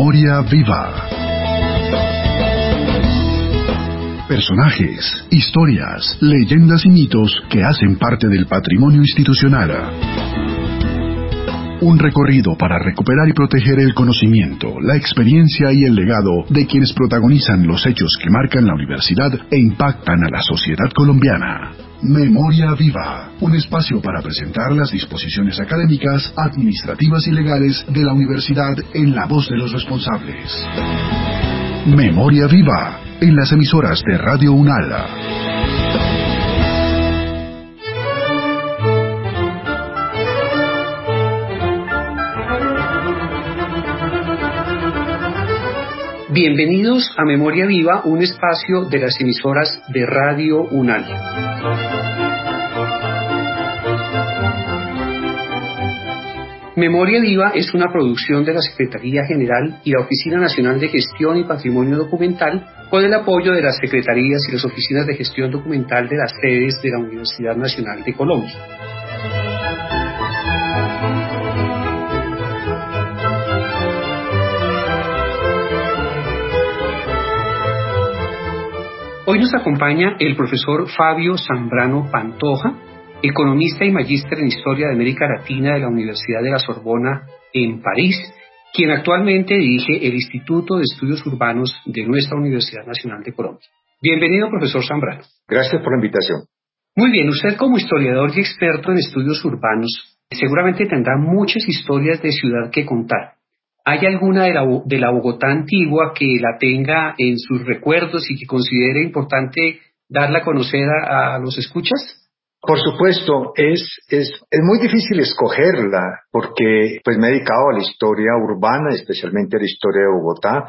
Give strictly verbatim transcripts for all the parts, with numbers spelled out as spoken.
Memoria Viva. Personajes, historias, leyendas y mitos que hacen parte del patrimonio institucional. Un recorrido para recuperar y proteger el conocimiento, la experiencia y el legado de quienes protagonizan los hechos que marcan la universidad e impactan a la sociedad colombiana. Memoria Viva, un espacio para presentar las disposiciones académicas, administrativas y legales de la universidad en la voz de los responsables. Memoria Viva, en las emisoras de Radio UNAL. Bienvenidos a Memoria Viva, un espacio de las emisoras de Radio UNAL. Memoria Viva es una producción de la Secretaría General y la Oficina Nacional de Gestión y Patrimonio Documental con el apoyo de las secretarías y las oficinas de gestión documental de las sedes de la Universidad Nacional de Colombia. Hoy nos acompaña el profesor Fabio Zambrano Pantoja, economista y magíster en Historia de América Latina de la Universidad de la Sorbona en París, quien actualmente dirige el Instituto de Estudios Urbanos de nuestra Universidad Nacional de Colombia. Bienvenido, profesor Zambrano. Gracias por la invitación. Muy bien, usted como historiador y experto en estudios urbanos, seguramente tendrá muchas historias de ciudad que contar. ¿Hay alguna de la, de la Bogotá antigua que la tenga en sus recuerdos y que considere importante darla a conocer a, a los escuchas? Por supuesto, es, es, es muy difícil escogerla porque pues me he dedicado a la historia urbana, especialmente a la historia de Bogotá.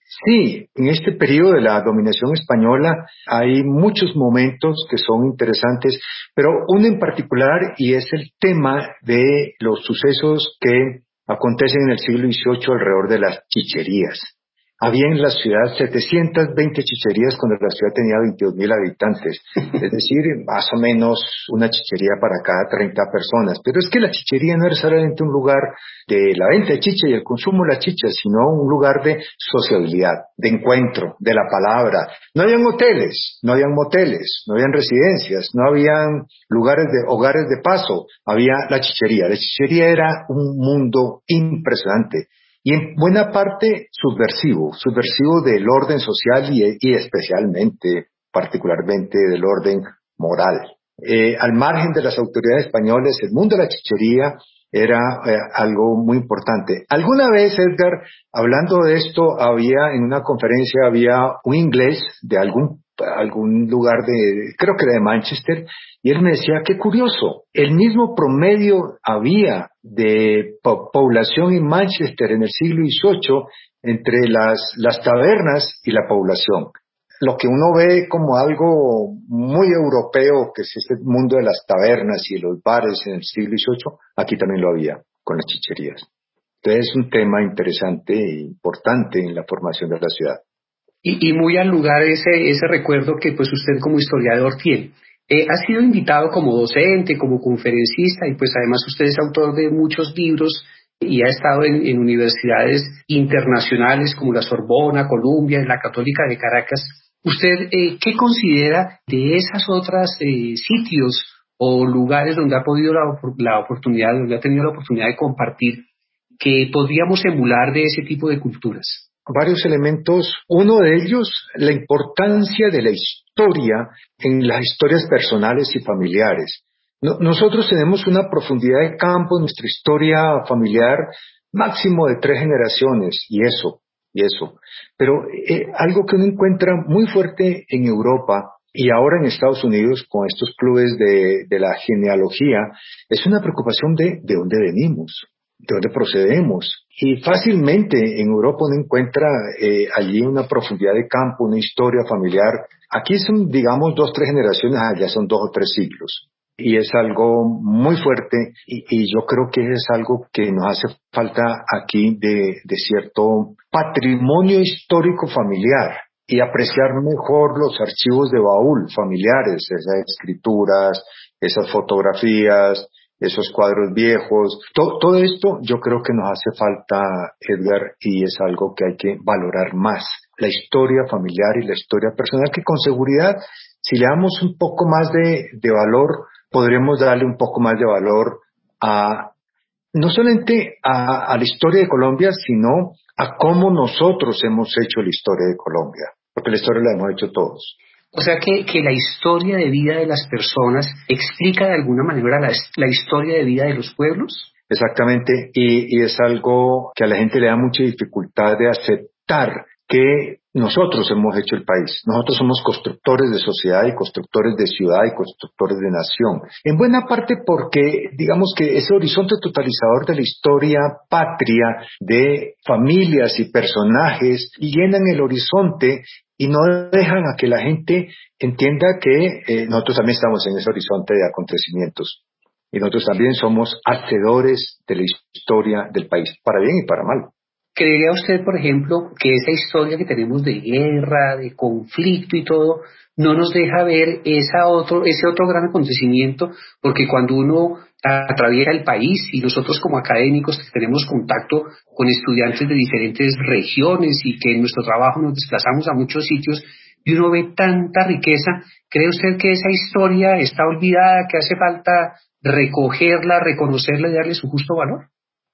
Sí, en este periodo de la dominación española hay muchos momentos que son interesantes, pero uno en particular y es el tema de los sucesos que acontecen en el siglo dieciocho alrededor de las chicherías. Había en la ciudad setecientas veinte chicherías cuando la ciudad tenía veintidós mil habitantes, es decir, más o menos una chichería para cada treinta personas. Pero es que la chichería no era solamente un lugar de la venta de chicha y el consumo de la chicha, sino un lugar de sociabilidad, de encuentro, de la palabra. No habían hoteles, no habían moteles, no habían residencias, no habían lugares de hogares de paso, había la chichería. La chichería era un mundo impresionante. Y en buena parte subversivo, subversivo del orden social y, y especialmente, particularmente del orden moral. Eh, al margen de las autoridades españolas, el mundo de la chichería era eh, algo muy importante. Alguna vez, Edgar, hablando de esto, había en una conferencia, había un inglés de algún algún lugar de, creo que de Manchester, y él me decía, qué curioso, el mismo promedio había de po- población en Manchester en el siglo dieciocho entre las, las tabernas y la población. Lo que uno ve como algo muy europeo, que es este mundo de las tabernas y los bares en el siglo dieciocho, aquí también lo había, con las chicherías. Entonces es un tema interesante e importante en la formación de la ciudad. Y, y muy al lugar ese, ese recuerdo que pues usted como historiador tiene. Eh, ha sido invitado como docente, como conferencista y pues además usted es autor de muchos libros y ha estado en, en universidades internacionales como la Sorbona, Columbia, la Católica de Caracas. ¿Usted eh, qué considera de esas otras eh, sitios o lugares donde ha podido la, la oportunidad, donde ha tenido la oportunidad de compartir que podríamos emular de ese tipo de culturas? Varios elementos. Uno de ellos, la importancia de la historia en las historias personales y familiares. No, nosotros tenemos una profundidad de campo en nuestra historia familiar máximo de tres generaciones, y eso, y eso. Pero eh, algo que uno encuentra muy fuerte en Europa y ahora en Estados Unidos con estos clubes de, de la genealogía, es una preocupación de de dónde venimos, de dónde procedemos. Y fácilmente en Europa uno encuentra eh, allí una profundidad de campo, una historia familiar. Aquí son, digamos, dos, tres generaciones, allá son dos o tres siglos. Y es algo muy fuerte y, y yo creo que es algo que nos hace falta aquí de, de cierto patrimonio histórico familiar y apreciar mejor los archivos de baúl familiares, esas escrituras, esas fotografías, esos cuadros viejos. To- todo esto yo creo que nos hace falta, Edgar, y es algo que hay que valorar más. La historia familiar y la historia personal, que con seguridad, si le damos un poco más de, de valor, podremos darle un poco más de valor a no solamente a, a la historia de Colombia, sino a cómo nosotros hemos hecho la historia de Colombia, porque la historia la hemos hecho todos. O sea que, que la historia de vida de las personas explica de alguna manera la, la historia de vida de los pueblos. Exactamente, y, y es algo que a la gente le da mucha dificultad de aceptar, que nosotros hemos hecho el país. Nosotros somos constructores de sociedad y constructores de ciudad y constructores de nación. En buena parte porque, digamos que ese horizonte totalizador de la historia patria, de familias y personajes, llenan el horizonte y no dejan a que la gente entienda que eh, nosotros también estamos en ese horizonte de acontecimientos. Y nosotros también somos hacedores de la historia del país, para bien y para mal. ¿Creería usted, por ejemplo, que esa historia que tenemos de guerra, de conflicto y todo, no nos deja ver esa otro, ese otro gran acontecimiento? Porque cuando uno atraviesa el país y nosotros como académicos tenemos contacto con estudiantes de diferentes regiones y que en nuestro trabajo nos desplazamos a muchos sitios y uno ve tanta riqueza, ¿cree usted que esa historia está olvidada, que hace falta recogerla, reconocerla y darle su justo valor?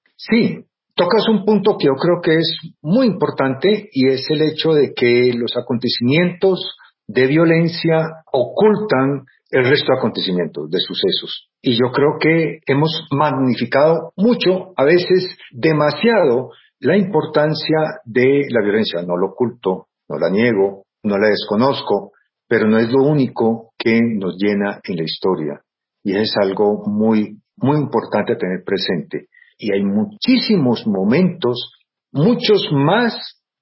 Sí. Tocas un punto que yo creo que es muy importante y es el hecho de que los acontecimientos de violencia ocultan el resto de acontecimientos, de sucesos. Y yo creo que hemos magnificado mucho, a veces demasiado, la importancia de la violencia. No lo oculto, no la niego, no la desconozco, pero no es lo único que nos llena en la historia. Y es algo muy, muy importante a tener presente. Y hay muchísimos momentos, muchos más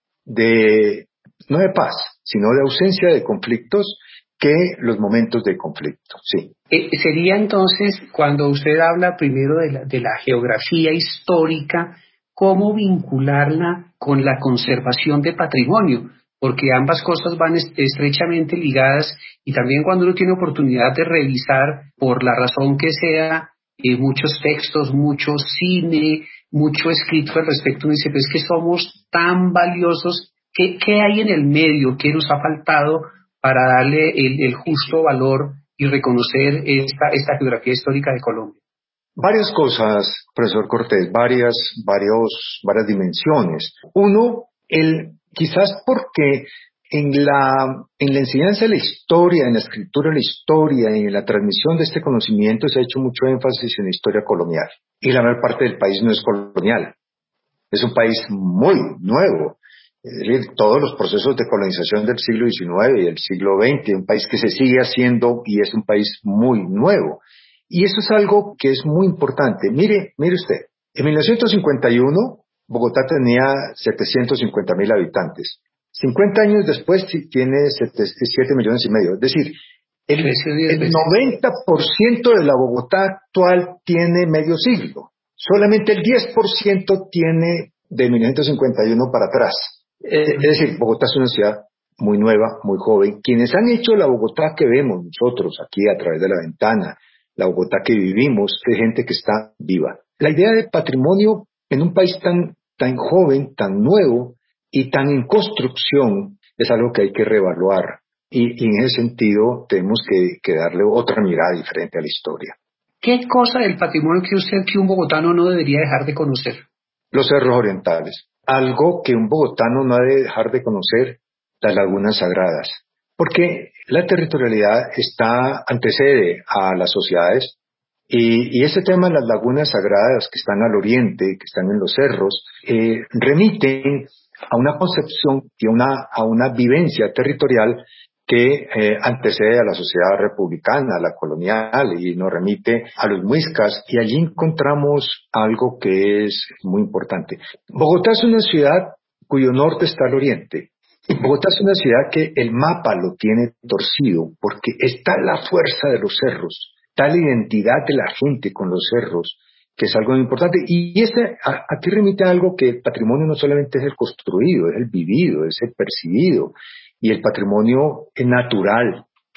de, no de paz, sino de ausencia de conflictos que los momentos de conflicto, sí. Eh, sería entonces, cuando usted habla primero de la, de la geografía histórica, ¿cómo vincularla con la conservación de patrimonio? Porque ambas cosas van est- estrechamente ligadas y también cuando uno tiene oportunidad de revisar, por la razón que sea, eh, muchos textos, mucho cine, mucho escrito al respecto, uno dice, pues que somos tan valiosos, ¿qué, qué hay en el medio? ¿Qué nos ha faltado para darle el, el justo valor y reconocer esta, esta geografía histórica de Colombia? Varias cosas, profesor Cortés, varias, varios, varias dimensiones. Uno, el, quizás porque en la, en la enseñanza de la historia, en la escritura de la historia, en la transmisión de este conocimiento se ha hecho mucho énfasis en la historia colonial. Y la mayor parte del país no es colonial. Es un país muy nuevo. Es decir, todos los procesos de colonización del siglo diecinueve y del siglo veinte, un país que se sigue haciendo y es un país muy nuevo. Y eso es algo que es muy importante. Mire, mire usted, en mil novecientos cincuenta y uno Bogotá tenía setecientos cincuenta mil habitantes. cincuenta años después tiene siete millones y medio. Es decir, el, el noventa por ciento de la Bogotá actual tiene medio siglo. Solamente el diez por ciento tiene de mil novecientos cincuenta y uno para atrás. Eh, es decir, Bogotá es una ciudad muy nueva, muy joven. Quienes han hecho la Bogotá que vemos nosotros aquí a través de la ventana, la Bogotá que vivimos, es gente que está viva. La idea de patrimonio en un país tan, tan joven, tan nuevo y tan en construcción es algo que hay que reevaluar. Y, y en ese sentido tenemos que, que darle otra mirada diferente a la historia. ¿Qué cosa del patrimonio cree usted que un bogotano no debería dejar de conocer? Los cerros orientales. Algo que un bogotano no debe dejar de conocer, las lagunas sagradas. Porque la territorialidad está, antecede a las sociedades y, y ese tema de las lagunas sagradas que están al oriente, que están en los cerros, eh, remiten a una concepción y una, a una vivencia territorial que eh, antecede a la sociedad republicana, a la colonial, y nos remite a los muiscas, y allí encontramos algo que es muy importante. Bogotá es una ciudad cuyo norte está al oriente. Bogotá es una ciudad que el mapa lo tiene torcido, porque está la fuerza de los cerros, está la identidad de la gente con los cerros, que es algo muy importante. Y este, a, aquí remite a algo que el patrimonio no solamente es el construido, es el vivido, es el percibido. Y el patrimonio natural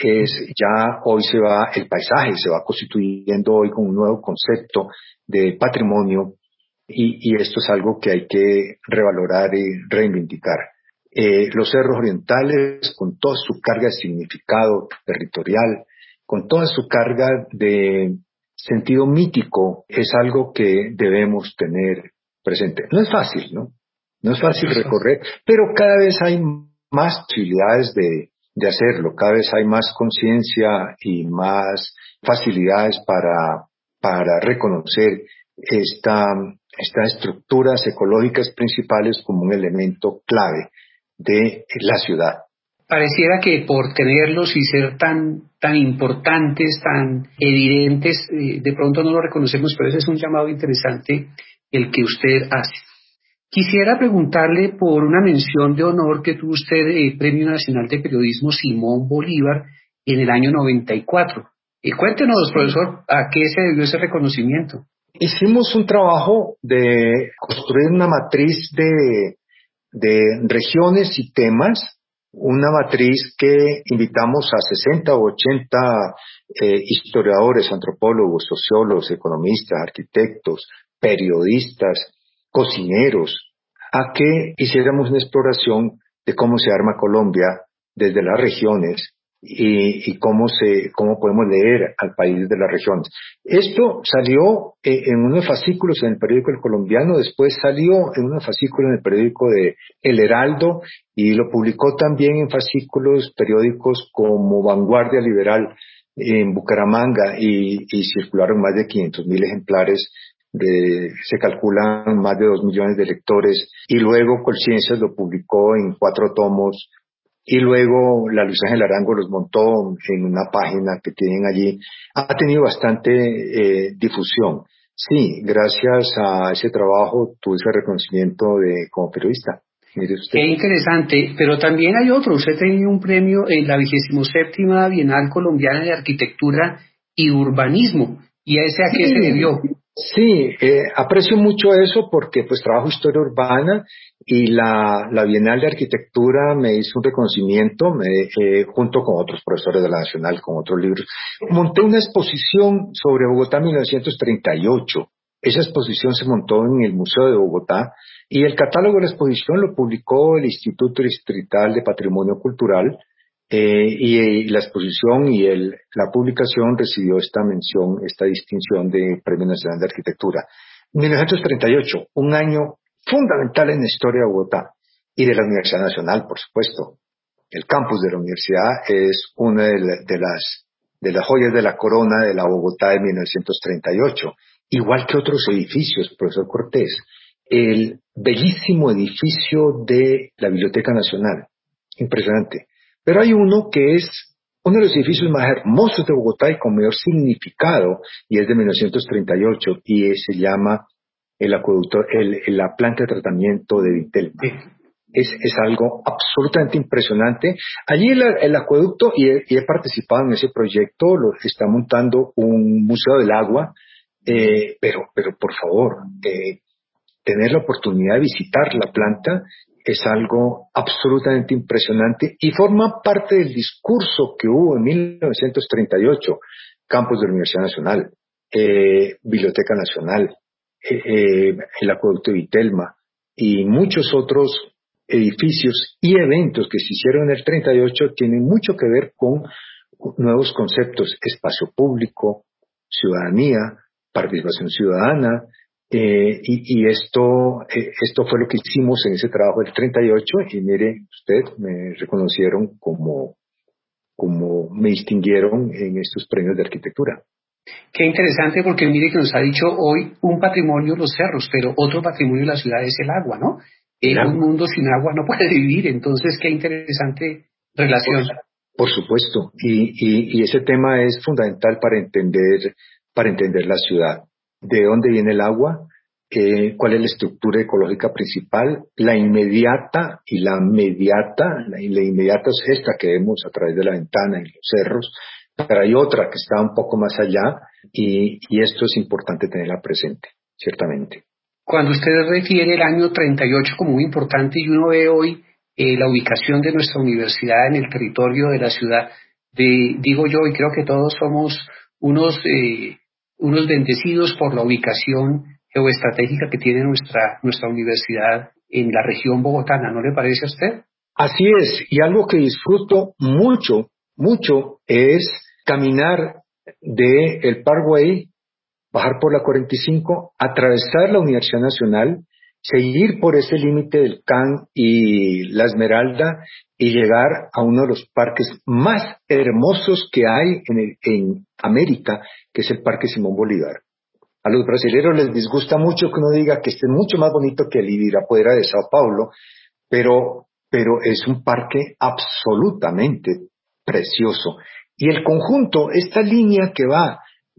es ya hoy se va, el paisaje se va constituyendo hoy con un nuevo concepto de patrimonio y, y esto es algo que hay que revalorar y reivindicar. Eh, los cerros orientales, con toda su carga de significado territorial, con toda su carga de sentido mítico, es algo que debemos tener presente. No es fácil, ¿no? No es fácil recorrer, pero cada vez hay más posibilidades de, de hacerlo, cada vez hay más conciencia y más facilidades para, para reconocer esta, estas estructuras ecológicas principales como un elemento clave de la ciudad. Pareciera que por tenerlos y ser tan, tan importantes, tan evidentes, eh, de pronto no lo reconocemos, pero ese es un llamado interesante el que usted hace. Quisiera preguntarle por una mención de honor que tuvo usted, el Premio Nacional de Periodismo Simón Bolívar, en el año noventa y cuatro. Eh, cuéntenos, sí. Profesor, ¿a qué se debió ese reconocimiento? Hicimos un trabajo de construir una matriz de, de regiones y temas, una matriz que invitamos a sesenta o ochenta eh, historiadores, antropólogos, sociólogos, economistas, arquitectos, periodistas, cocineros, a que hiciéramos una exploración de cómo se arma Colombia desde las regiones y, y cómo se cómo podemos leer al país desde las regiones. Esto salió eh, en unos fascículos en el periódico El Colombiano, después salió en unos fascículos en el periódico de El Heraldo y lo publicó también en fascículos periódicos como Vanguardia Liberal en Bucaramanga y, y circularon más de quinientos mil ejemplares. De, se calculan más de dos millones de lectores y luego Colciencias lo publicó en cuatro tomos y luego la Luis Ángel Arango los montó en una página que tienen allí. Ha tenido bastante eh, difusión. Sí, gracias a ese trabajo tuve ese reconocimiento de como periodista. Mire usted. Qué interesante, pero también hay otro. Usted tenía un premio en la vigésimo séptima Bienal Colombiana de Arquitectura y Urbanismo. ¿Y a ese a qué Sí. se debió? Sí, eh, aprecio mucho eso porque pues trabajo historia urbana y la, la Bienal de Arquitectura me hizo un reconocimiento me, eh, junto con otros profesores de la Nacional, con otros libros. Monté una exposición sobre Bogotá mil novecientos treinta y ocho. Esa exposición se montó en el Museo de Bogotá y el catálogo de la exposición lo publicó el Instituto Distrital de Patrimonio Cultural. Eh, y, y la exposición y el, la publicación recibió esta mención, esta distinción de Premio Nacional de Arquitectura. mil novecientos treinta y ocho, un año fundamental en la historia de Bogotá y de la Universidad Nacional, por supuesto. El campus de la universidad es una de, la, de, las, de las joyas de la corona de la Bogotá de mil novecientos treinta y ocho, igual que otros edificios, profesor Cortés. El bellísimo edificio de la Biblioteca Nacional, impresionante. Pero hay uno que es uno de los edificios más hermosos de Bogotá y con mayor significado, y es de mil novecientos treinta y ocho, y se llama el acueducto, el, la planta de tratamiento de Vitelma. Es, es algo absolutamente impresionante. Allí el, el acueducto, y he, y he participado en ese proyecto, lo está montando un museo del agua, eh, pero, pero por favor, eh, tener la oportunidad de visitar la planta es algo absolutamente impresionante y forma parte del discurso que hubo en mil novecientos treinta y ocho, campus de la Universidad Nacional, eh, Biblioteca Nacional, eh, eh, el acueducto de Vitelma y muchos otros edificios y eventos que se hicieron en el treinta y ocho tienen mucho que ver con nuevos conceptos, espacio público, ciudadanía, participación ciudadana. Eh, y, y esto, eh, esto fue lo que hicimos en ese trabajo del treinta y ocho y mire usted, me reconocieron como, como me distinguieron en estos premios de arquitectura. Qué interesante porque mire que nos ha dicho hoy un patrimonio los cerros, pero otro patrimonio de la ciudad es el agua, ¿no? En un mundo sin agua no puede vivir, entonces qué interesante relación. Por, por supuesto, y, y, y ese tema es fundamental para entender, para entender la ciudad. ¿De dónde viene el agua? Eh, ¿Cuál es la estructura ecológica principal? La inmediata y la mediata. La, la inmediata es esta que vemos a través de la ventana en los cerros, pero hay otra que está un poco más allá y, y esto es importante tenerla presente, ciertamente. Cuando usted refiere el año treinta y ocho como muy importante y uno ve hoy eh, la ubicación de nuestra universidad en el territorio de la ciudad, de, digo yo, y creo que todos somos unos, eh, unos bendecidos por la ubicación geoestratégica que tiene nuestra, nuestra universidad en la región bogotana, ¿no le parece a usted? Así es, y algo que disfruto mucho, mucho, es caminar de el Parkway, bajar por la cuarenta y cinco, atravesar la Universidad Nacional, seguir por ese límite del C A N y la Esmeralda y llegar a uno de los parques más hermosos que hay en, el, en América, que es el Parque Simón Bolívar. A los brasileños les disgusta mucho que uno diga que este es mucho más bonito que el Ibirapuera de Sao Paulo, pero, pero es un parque absolutamente precioso. Y el conjunto, esta línea que va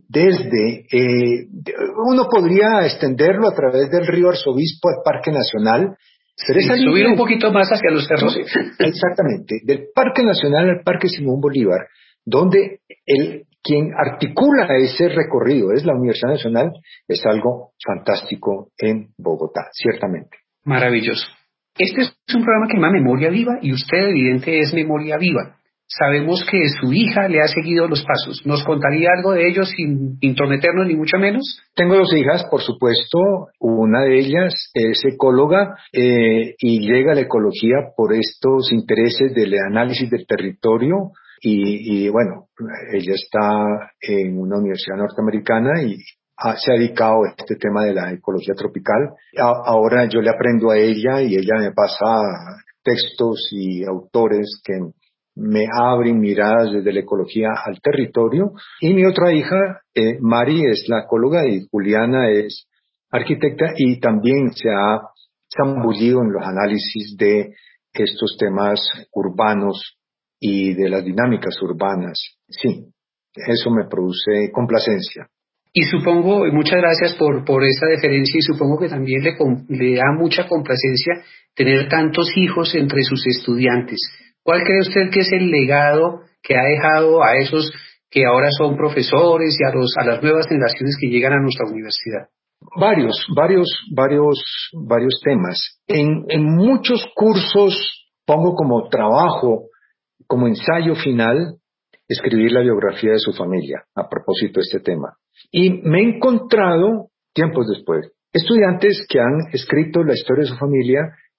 desde, eh, uno podría extenderlo a través del río Arzobispo al Parque Nacional, pero sí, esa subir línea, un poquito más hacia los cerros. exactamente, del Parque Nacional al Parque Simón Bolívar, donde el quien articula ese recorrido es la Universidad Nacional, es algo fantástico en Bogotá, ciertamente. Maravilloso. Este es un programa que se llama Memoria Viva y usted, evidente, es Memoria Viva. Sabemos que su hija le ha seguido los pasos. ¿Nos contaría algo de ellos sin intrometernos ni mucho menos? Tengo dos hijas, por supuesto. Una de ellas es ecóloga eh, y llega a la ecología por estos intereses del análisis del territorio. Y, y bueno, ella está en una universidad norteamericana y ha, se ha dedicado a este tema de la ecología tropical. A, ahora yo le aprendo a ella y ella me pasa textos y autores que me abren miradas desde la ecología al territorio. Y mi otra hija, eh, Mari, es la ecóloga y Juliana es arquitecta y también se ha zambullido en los análisis de estos temas urbanos y de las dinámicas urbanas. Sí, eso me produce complacencia. Y supongo, muchas gracias por, por esa deferencia, y supongo que también le, le da mucha complacencia tener tantos hijos entre sus estudiantes. ¿Cuál cree usted que es el legado que ha dejado a esos que ahora son profesores y a, los, a las nuevas generaciones que llegan a nuestra universidad? Varios, varios, varios, varios temas. En, en muchos cursos pongo como trabajo, como ensayo final, escribir la biografía de su familia a propósito de este tema. Y me he encontrado, tiempos después, estudiantes que han escrito la historia de su familia,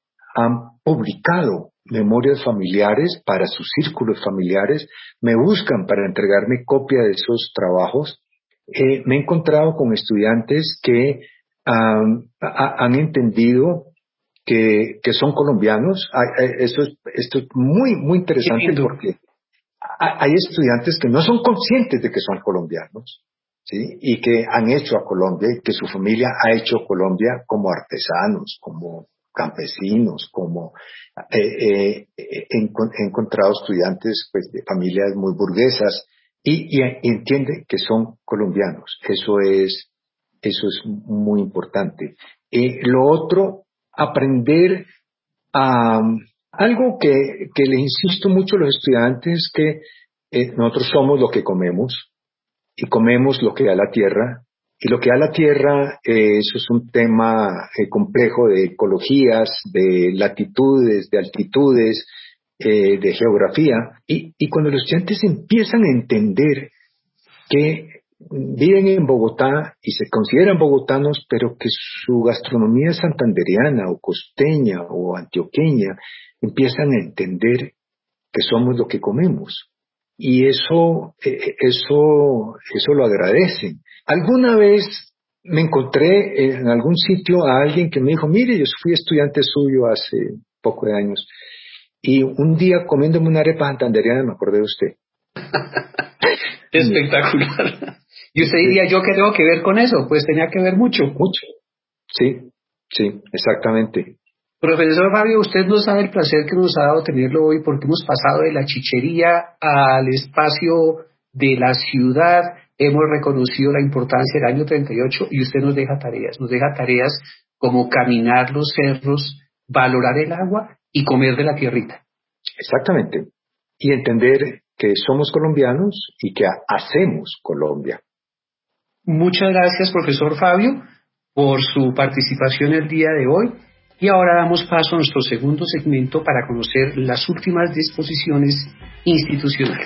han publicado memorias familiares para sus círculos familiares, me buscan para entregarme copia de esos trabajos. Eh, me he encontrado con estudiantes que um, ha, han entendido que, que son colombianos. Eso es, esto es muy, muy interesante porque hay estudiantes que no son conscientes de que son colombianos, ¿sí? Y que han hecho a Colombia y que su familia ha hecho Colombia como artesanos, como campesinos, como eh, eh, he, he encontrado estudiantes pues, de familias muy burguesas y, y entienden que son colombianos. Eso es, eso es muy importante. Eh, lo otro, aprender a... Algo que, que les insisto mucho a los estudiantes, que eh, nosotros somos lo que comemos y comemos lo que da la tierra, y lo que da la tierra, eh, eso es un tema eh, complejo de ecologías, de latitudes, de altitudes, eh, de geografía, y, y cuando los estudiantes empiezan a entender que viven en Bogotá y se consideran bogotanos, pero que su gastronomía es santandereana o costeña o antioqueña, empiezan a entender que somos lo que comemos. Y eso, eh, eso, eso lo agradecen. Alguna vez me encontré en algún sitio a alguien que me dijo, mire, yo fui estudiante suyo hace poco de años, y un día comiéndome una arepa santandereana me acordé de usted. Espectacular. Y usted diría, ¿yo qué tengo que ver con eso? Pues tenía que ver mucho. Mucho. Sí, sí, exactamente. Profesor Fabio, usted no sabe el placer que nos ha dado tenerlo hoy, porque hemos pasado de la chichería al espacio de la ciudad, hemos reconocido la importancia del año treinta y ocho y usted nos deja tareas, nos deja tareas como caminar los cerros, valorar el agua y comer de la tierrita. Exactamente. Y entender que somos colombianos y que hacemos Colombia. Muchas gracias, profesor Fabio, por su participación el día de hoy. Y ahora damos paso a nuestro segundo segmento para conocer las últimas disposiciones institucionales.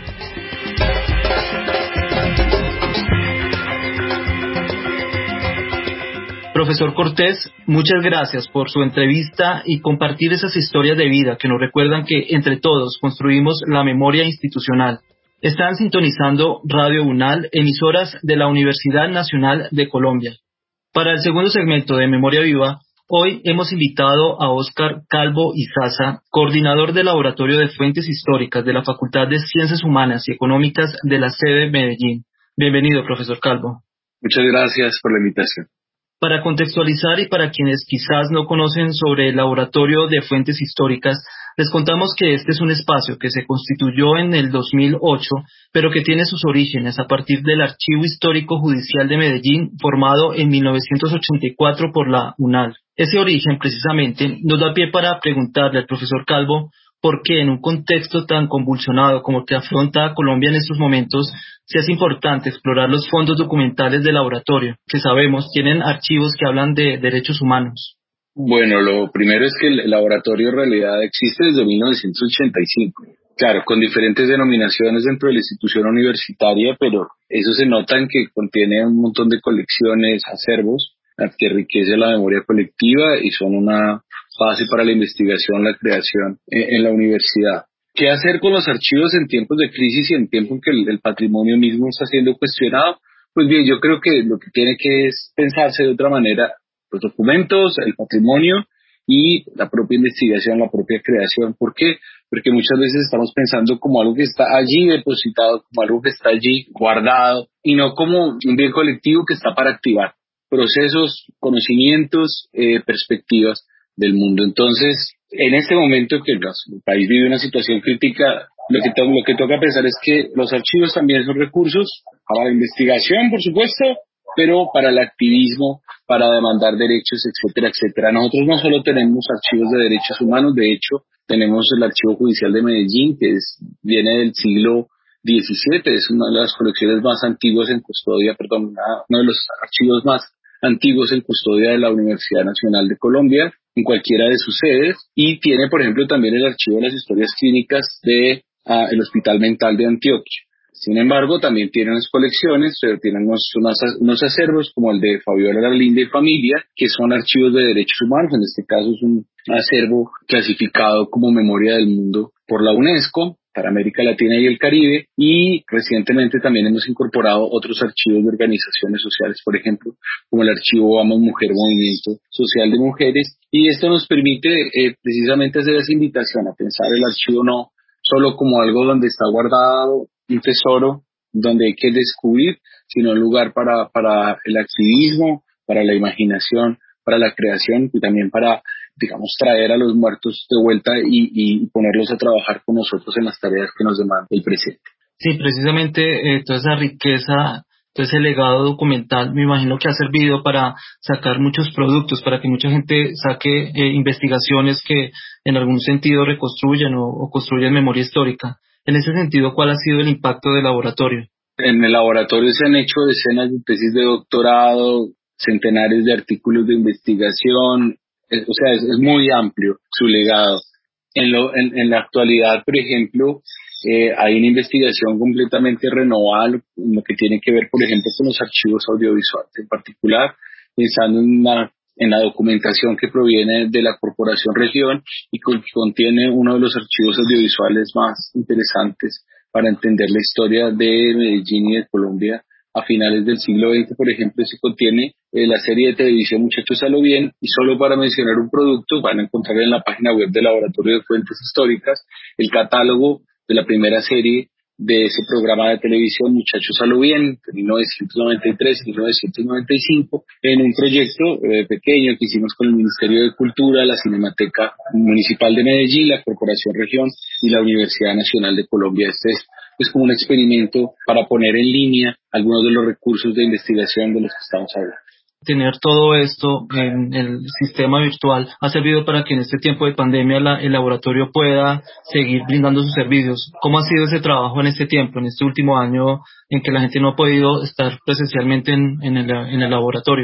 Profesor Cortés, muchas gracias por su entrevista y compartir esas historias de vida que nos recuerdan que entre todos construimos la memoria institucional. Están sintonizando Radio UNAL, emisoras de la Universidad Nacional de Colombia. Para el segundo segmento de Memoria Viva, hoy hemos invitado a Óscar Calvo Izaza, coordinador del Laboratorio de Fuentes Históricas de la Facultad de Ciencias Humanas y Económicas de la sede Medellín. Bienvenido, profesor Calvo. Muchas gracias por la invitación. Para contextualizar y para quienes quizás no conocen sobre el Laboratorio de Fuentes Históricas, les contamos que este es un espacio que se constituyó en el dos mil ocho, pero que tiene sus orígenes a partir del Archivo Histórico Judicial de Medellín, formado en mil novecientos ochenta y cuatro por la UNAL. Ese origen, precisamente, nos da pie para preguntarle al profesor Calvo por qué en un contexto tan convulsionado como el que afronta Colombia en estos momentos, se hace importante explorar los fondos documentales del laboratorio, que sabemos tienen archivos que hablan de derechos humanos. Bueno, lo primero es que el laboratorio en realidad existe desde mil novecientos ochenta y cinco. Claro, con diferentes denominaciones dentro de la institución universitaria, pero eso se nota en que contiene un montón de colecciones, acervos, que enriquece la memoria colectiva y son una base para la investigación, la creación en, en la universidad. ¿Qué hacer con los archivos en tiempos de crisis y en tiempos en que el, el patrimonio mismo está siendo cuestionado? Pues bien, yo creo que lo que tiene que es pensarse de otra manera los documentos, el patrimonio y la propia investigación, la propia creación. ¿Por qué? Porque muchas veces estamos pensando como algo que está allí depositado, como algo que está allí guardado y no como un bien colectivo que está para activar procesos, conocimientos, eh, perspectivas del mundo. Entonces, en este momento que el país vive una situación crítica, lo que, to- lo que toca pensar es que los archivos también son recursos para la investigación, por supuesto, pero para el activismo, para demandar derechos, etcétera, etcétera. Nosotros no solo tenemos archivos de derechos humanos, de hecho, tenemos el Archivo Judicial de Medellín, que es, viene del siglo diecisiete, es una de las colecciones más antiguas en custodia, perdón, una- uno de los archivos más antiguos en custodia de la Universidad Nacional de Colombia, en cualquiera de sus sedes, y tiene, por ejemplo, también el archivo de las historias clínicas de ah, el Hospital Mental de Antioquia. Sin embargo, también tiene unas colecciones, pero tienen unos, unos, unos acervos como el de Fabiola Linda y Familia, que son archivos de derechos humanos. En este caso es un acervo clasificado como Memoria del Mundo por la UNESCO para América Latina y el Caribe, y recientemente también hemos incorporado otros archivos de organizaciones sociales, por ejemplo, como el archivo Vamos Mujer, Movimiento Social de Mujeres, y esto nos permite eh, precisamente hacer esa invitación a pensar el archivo no solo como algo donde está guardado un tesoro, donde hay que descubrir, sino un lugar para, para el activismo, para la imaginación, para la creación y también para, digamos, traer a los muertos de vuelta y, y ponerlos a trabajar con nosotros en las tareas que nos demanda el presente. Sí, precisamente eh, toda esa riqueza, todo ese legado documental, me imagino que ha servido para sacar muchos productos, para que mucha gente saque eh, investigaciones que en algún sentido reconstruyan o, o construyan memoria histórica. En ese sentido, ¿cuál ha sido el impacto del laboratorio? En el laboratorio se han hecho decenas de tesis de doctorado, centenares de artículos de investigación, es, o sea, es, es muy amplio su legado. En, lo, en, en la actualidad, por ejemplo, eh, hay una investigación completamente renovada en lo que tiene que ver, por ejemplo, con los archivos audiovisuales, en particular pensando en la, en la documentación que proviene de la Corporación Región y que contiene uno de los archivos audiovisuales más interesantes para entender la historia de Medellín y de Colombia a finales del siglo veinte, por ejemplo, se contiene eh, la serie de televisión Muchachos a lo Bien, y solo para mencionar un producto, van a encontrar en la página web del Laboratorio de Fuentes Históricas el catálogo de la primera serie de ese programa de televisión Muchachos a lo Bien, de mil novecientos noventa y tres y mil novecientos noventa y cinco, en un proyecto eh, pequeño que hicimos con el Ministerio de Cultura, la Cinemateca Municipal de Medellín, la Corporación Región y la Universidad Nacional de Colombia. Este es es como un experimento para poner en línea algunos de los recursos de investigación de los que estamos hablando. Tener todo esto en el sistema virtual ha servido para que en este tiempo de pandemia la, el laboratorio pueda seguir brindando sus servicios. ¿Cómo ha sido ese trabajo en este tiempo, en este último año en que la gente no ha podido estar presencialmente en, en, el, en el laboratorio?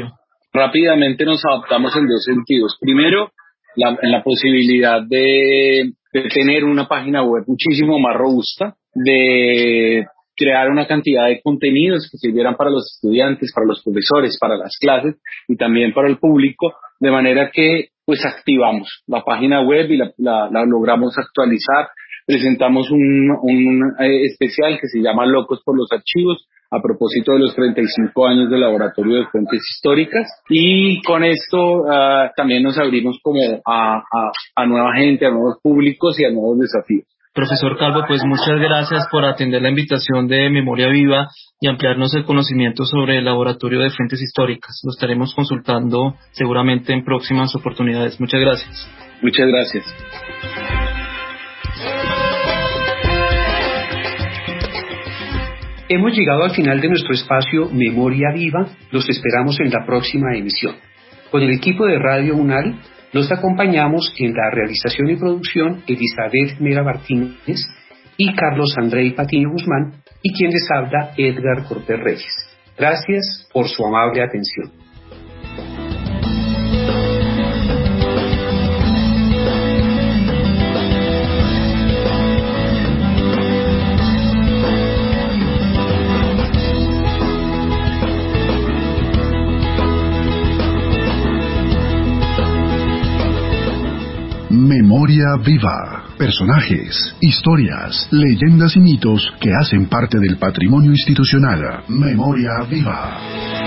rápidamente nos adaptamos en dos sentidos. Primero, la, en la posibilidad de, de tener una página web muchísimo más robusta, de crear una cantidad de contenidos que sirvieran para los estudiantes, para los profesores, para las clases y también para el público, de manera que pues activamos la página web y la, la, la logramos actualizar. Presentamos un, un eh, especial que se llama Locos por los Archivos, a propósito de los treinta y cinco años del Laboratorio de Fuentes Históricas, y con esto uh, también nos abrimos como a, a, a nueva gente, a nuevos públicos y a nuevos desafíos. Profesor Calvo, pues muchas gracias por atender la invitación de Memoria Viva y ampliarnos el conocimiento sobre el Laboratorio de Fuentes Históricas. Lo estaremos consultando seguramente en próximas oportunidades. Muchas gracias. Muchas gracias. Hemos llegado al final de nuestro espacio Memoria Viva. Los esperamos en la próxima emisión. Con el equipo de Radio UNAL nos acompañamos en la realización y producción Elizabeth Mera Martínez y Carlos Andrei Patiño Guzmán, y quien les habla, Edgar Cortés Reyes. Gracias por su amable atención. Memoria Viva. Personajes, historias, leyendas y mitos que hacen parte del patrimonio institucional. Memoria Viva.